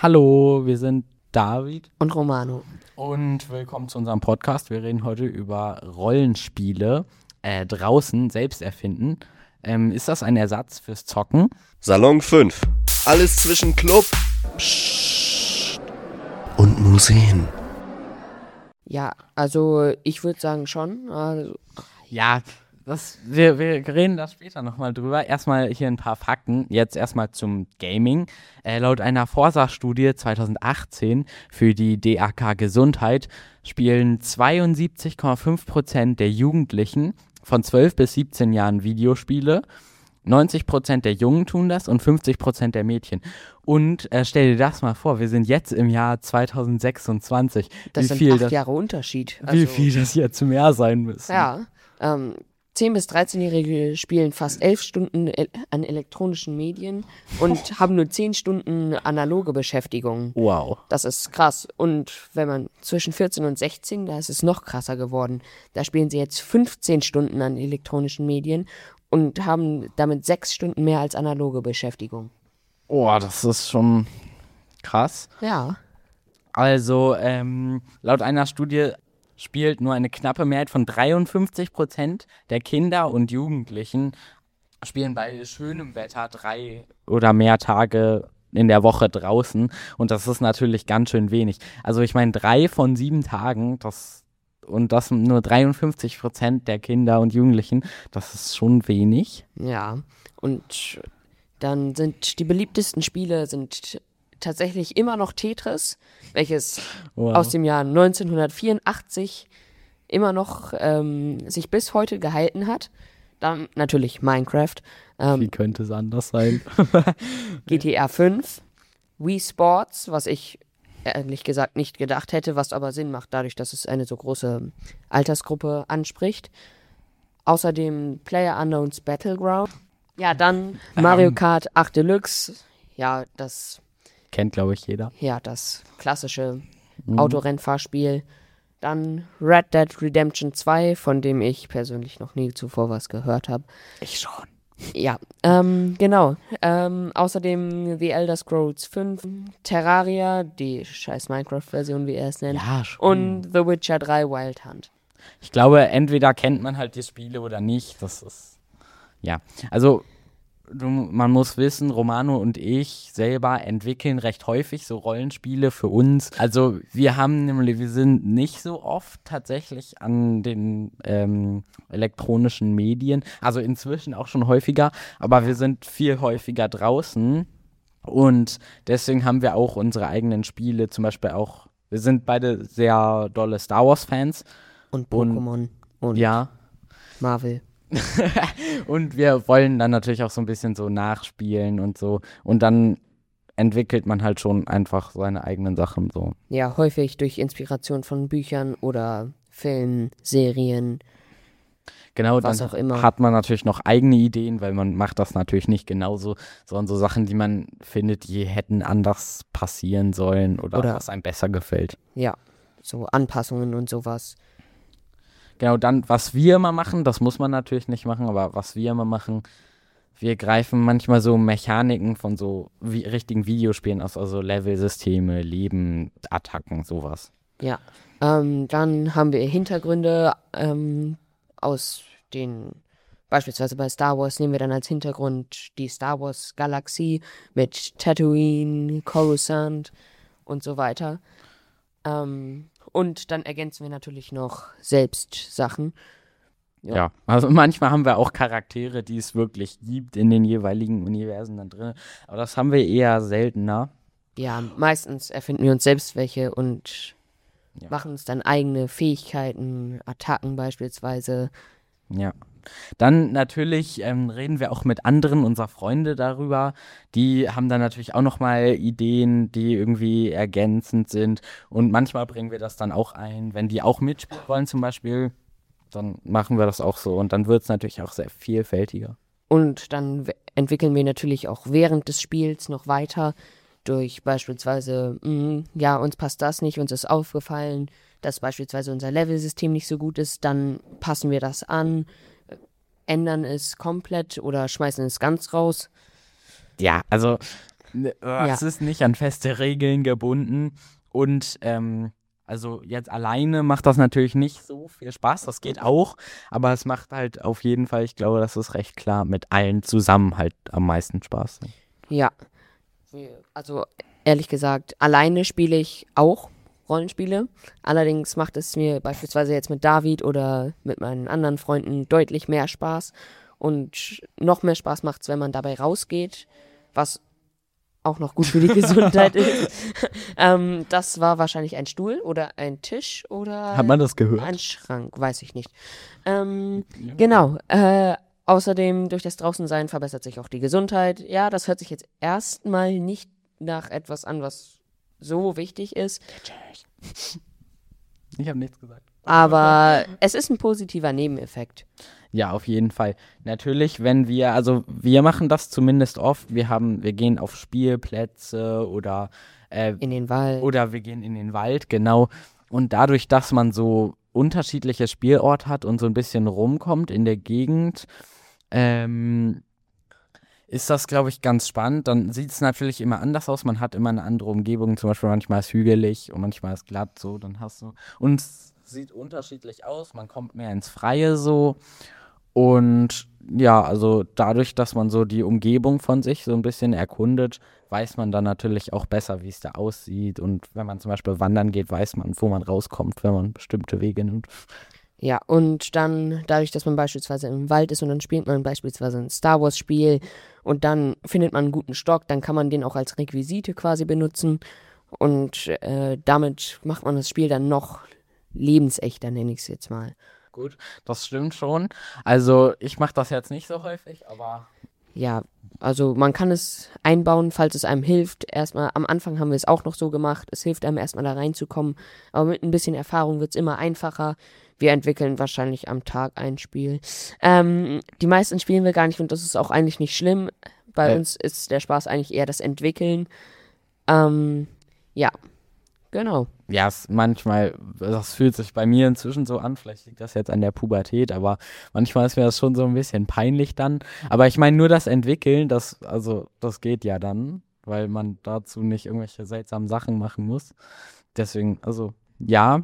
Hallo, wir sind David und Romano. und willkommen zu unserem Podcast. Wir reden heute über Rollenspiele draußen selbst erfinden. Ist das ein Ersatz fürs Zocken? Salon 5. Alles zwischen Club und Museen. Ja, also ich würde sagen schon. Also, Ja, wir reden da später nochmal drüber. Erstmal hier ein paar Fakten. Jetzt erstmal zum Gaming. Laut einer Forsa-Studie 2018 für die DAK Gesundheit spielen 72,5% der Jugendlichen von 12 bis 17 Jahren Videospiele. 90% der Jungen tun das und 50% der Mädchen. Und stell dir das mal vor, wir sind jetzt im Jahr 2026. das sind 8 Jahre Unterschied. Wie viel das jetzt mehr sein müssen. Ja, 10- bis 13-Jährige spielen fast 11 Stunden an elektronischen Medien und haben nur 10 Stunden analoge Beschäftigung. Wow. Das ist krass. Und wenn man zwischen 14 und 16, da ist es noch krasser geworden. Da spielen sie jetzt 15 Stunden an elektronischen Medien und haben damit 6 Stunden mehr als analoge Beschäftigung. Oh, das ist schon krass. Ja. Also, laut einer Studie spielt nur eine knappe Mehrheit von 53% der Kinder und Jugendlichen spielen bei schönem Wetter 3 oder mehr Tage in der Woche draußen. Und das ist natürlich ganz schön wenig. Also ich meine, 3 von 7 Tagen, das nur 53% der Kinder und Jugendlichen, das ist schon wenig. Ja, und dann sind die beliebtesten Spiele sind tatsächlich immer noch Tetris, welches Wow. aus dem Jahr 1984 immer noch sich bis heute gehalten hat. Dann natürlich Minecraft, Wie könnte es anders sein? GTA 5, Wii Sports, was ich ehrlich gesagt nicht gedacht hätte, was aber Sinn macht, dadurch, dass es eine so große Altersgruppe anspricht. Außerdem PlayerUnknown's Battleground. Ja, dann Mario Kart 8 Deluxe. Ja, das Kennt, glaube ich, jeder. das klassische Autorennfahrspiel. Dann Red Dead Redemption 2, von dem ich persönlich noch nie zuvor was gehört habe. Ich schon. Ja, genau. Außerdem The Elder Scrolls 5, Terraria, die scheiß Minecraft-Version, wie er es nennt. Ja, schon. Und The Witcher 3 Wild Hunt. Ich glaube, entweder kennt man halt die Spiele oder nicht. Das ist, ja. Also, man muss wissen, Romano und ich selber entwickeln recht häufig so Rollenspiele für uns. Also, wir sind nicht so oft tatsächlich an den elektronischen Medien. Also, inzwischen auch schon häufiger. Aber wir sind viel häufiger draußen. Und deswegen haben wir auch unsere eigenen Spiele. Zum Beispiel auch, wir sind beide sehr dolle Star Wars-Fans. Und Pokémon und Ja. Marvel. Und wir wollen dann natürlich auch so ein bisschen so nachspielen und so. Und dann entwickelt man halt schon einfach seine eigenen Sachen so. Ja, häufig durch Inspiration von Büchern oder Filmen, Serien. Genau, Was dann auch immer. hat man natürlich noch eigene Ideen, weil man macht das natürlich nicht genauso, sondern so Sachen, die man findet, die hätten anders passieren sollen oder Oder- was einem besser gefällt. Ja, so Anpassungen und sowas. Genau, dann, was wir immer machen, das muss man natürlich nicht machen, aber was wir immer machen, wir greifen manchmal so Mechaniken von so richtigen Videospielen aus, also Levelsysteme, Leben, Attacken, sowas. Ja, dann haben wir Hintergründe aus den, beispielsweise bei Star Wars nehmen wir dann als Hintergrund die Star Wars Galaxie mit Tatooine, Coruscant und so weiter. Und dann ergänzen wir natürlich noch selbst Sachen. Ja. Ja, also manchmal haben wir auch Charaktere, die es wirklich gibt in den jeweiligen Universen dann drin, aber das haben wir eher seltener. Ja, meistens erfinden wir uns selbst welche und Ja. machen uns dann eigene Fähigkeiten, Attacken beispielsweise. Ja. Dann natürlich reden wir auch mit anderen unserer Freunde darüber. Die haben dann natürlich auch nochmal Ideen, die irgendwie ergänzend sind. Und manchmal bringen wir das dann auch ein. Wenn die auch mitspielen wollen zum Beispiel, dann machen wir das auch so. Und dann wird es natürlich auch sehr vielfältiger. Und dann entwickeln wir natürlich auch während des Spiels noch weiter durch beispielsweise, ja, uns passt das nicht, uns ist aufgefallen, dass beispielsweise unser Levelsystem nicht so gut ist, dann passen wir das an, ändern es komplett oder schmeißen es ganz raus. Ja, also Es ist nicht an feste Regeln gebunden und also jetzt alleine macht das natürlich nicht so viel Spaß, das geht auch, aber es macht halt auf jeden Fall, ich glaube, das ist recht klar, mit allen zusammen halt am meisten Spaß. Ja, also ehrlich gesagt, alleine spiele ich auch Rollenspiele. Allerdings macht es mir beispielsweise jetzt mit David oder mit meinen anderen Freunden deutlich mehr Spaß. Und noch mehr Spaß macht es, wenn man dabei rausgeht, was auch noch gut für die Gesundheit ist. Das war wahrscheinlich ein Stuhl oder ein Tisch oder Hat man das gehört? ein Schrank, weiß ich nicht. Genau. Außerdem, durch das Draußensein verbessert sich auch die Gesundheit. Ja, das hört sich jetzt erstmal nicht nach etwas an, was so wichtig ist. Ich habe nichts gesagt. Aber es ist ein positiver Nebeneffekt. Ja, auf jeden Fall. Natürlich, wenn wir machen das zumindest oft, wir gehen auf Spielplätze oder In den Wald. oder wir gehen in den Wald, genau. Und dadurch, dass man so unterschiedliche Spielorte hat und so ein bisschen rumkommt in der Gegend, ist das, glaube ich, ganz spannend. Dann sieht es natürlich immer anders aus. Man hat immer eine andere Umgebung. Zum Beispiel manchmal ist es hügelig und manchmal ist es glatt so. Dann hast du. Und es sieht unterschiedlich aus. Man kommt mehr ins Freie so. Und ja, also dadurch, dass man so die Umgebung von sich so ein bisschen erkundet, weiß man dann natürlich auch besser, wie es da aussieht. Und wenn man zum Beispiel wandern geht, weiß man, wo man rauskommt, wenn man bestimmte Wege nimmt. Ja, und dann, dadurch, dass man beispielsweise im Wald ist und dann spielt man beispielsweise ein Star Wars Spiel und dann findet man einen guten Stock, dann kann man den auch als Requisite quasi benutzen und damit macht man das Spiel dann noch lebensechter, nenne ich es jetzt mal. Gut, das stimmt schon. Also ich mache das jetzt nicht so häufig, aber Ja, also man kann es einbauen, falls es einem hilft. Erstmal, am Anfang haben wir es auch noch so gemacht. Es hilft einem erstmal da reinzukommen. Aber mit ein bisschen Erfahrung wird es immer einfacher. Wir entwickeln wahrscheinlich am Tag ein Spiel. Die meisten spielen wir gar nicht und das ist auch eigentlich nicht schlimm. Bei uns ist der Spaß eigentlich eher das Entwickeln. Ja, genau. ja, manchmal, das fühlt sich bei mir inzwischen so an, vielleicht liegt das jetzt an der Pubertät, aber manchmal ist mir das schon so ein bisschen peinlich dann. Aber ich meine, nur das Entwickeln, das geht ja dann, weil man dazu nicht irgendwelche seltsamen Sachen machen muss. Deswegen, also, ja,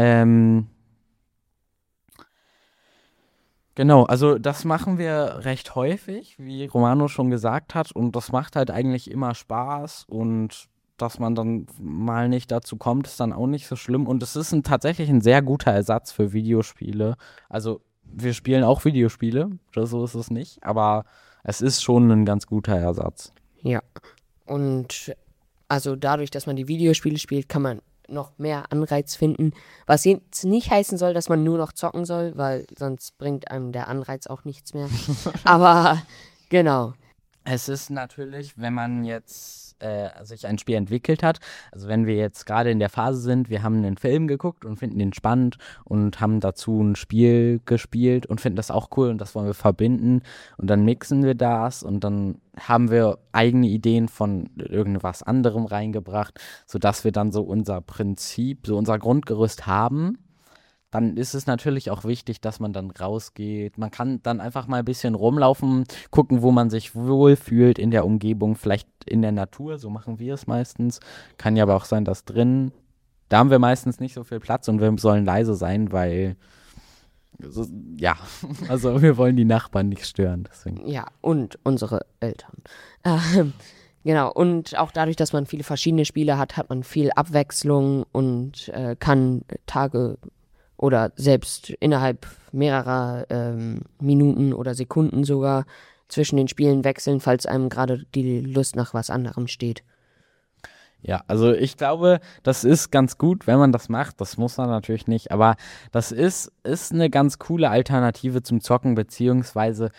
genau, also das machen wir recht häufig, wie Romano schon gesagt hat, und das macht halt eigentlich immer Spaß und dass man dann mal nicht dazu kommt, ist dann auch nicht so schlimm und es ist tatsächlich ein sehr guter Ersatz für Videospiele. Also wir spielen auch Videospiele, so ist es nicht, aber es ist schon ein ganz guter Ersatz. Ja. Und also dadurch, dass man die Videospiele spielt, kann man noch mehr Anreiz finden. Was jetzt nicht heißen soll, dass man nur noch zocken soll, weil sonst bringt einem der Anreiz auch nichts mehr. Aber genau. Es ist natürlich, wenn man jetzt sich ein Spiel entwickelt hat, also wenn wir jetzt gerade in der Phase sind, wir haben einen Film geguckt und finden den spannend und haben dazu ein Spiel gespielt und finden das auch cool und das wollen wir verbinden und dann mixen wir das und dann haben wir eigene Ideen von irgendwas anderem reingebracht, sodass wir dann so unser Prinzip, so unser Grundgerüst haben. Dann ist es natürlich auch wichtig, dass man dann rausgeht. Man kann dann einfach mal ein bisschen rumlaufen, gucken, wo man sich wohlfühlt in der Umgebung, vielleicht in der Natur, so machen wir es meistens. Kann ja aber auch sein, dass drin, da haben wir meistens nicht so viel Platz und wir sollen leise sein, weil, ja, also wir wollen die Nachbarn nicht stören. Deswegen. Ja, und unsere Eltern. Genau, und auch dadurch, dass man viele verschiedene Spiele hat, hat man viel Abwechslung und kann Tage oder selbst innerhalb mehrerer Minuten oder Sekunden sogar zwischen den Spielen wechseln, falls einem gerade die Lust nach was anderem steht. Ja, also ich glaube, das ist ganz gut, wenn man das macht. Das muss man natürlich nicht, aber das ist eine ganz coole Alternative zum Zocken, beziehungsweise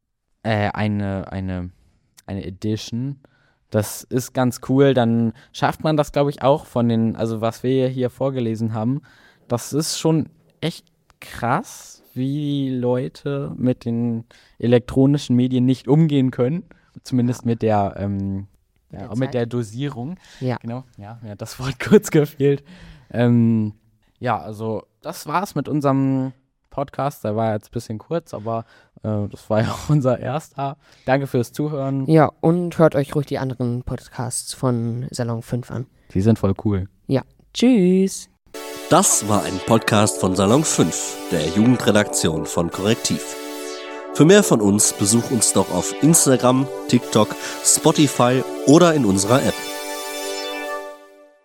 eine Edition. Das ist ganz cool. Dann schafft man das, glaube ich, auch also was wir hier vorgelesen haben. Das ist schon echt krass, wie Leute mit den elektronischen Medien nicht umgehen können. Zumindest mit der Dosierung. Ja. Genau, ja, mir hat das Wort kurz gefehlt. Ja, also das war's mit unserem Podcast. Der war jetzt ein bisschen kurz, aber das war ja auch unser erster. Danke fürs Zuhören. Ja, und hört euch ruhig die anderen Podcasts von Salon 5 an. Die sind voll cool. Ja, tschüss. Das war ein Podcast von Salon 5, der Jugendredaktion von Korrektiv. Für mehr von uns besuch uns doch auf Instagram, TikTok, Spotify oder in unserer App.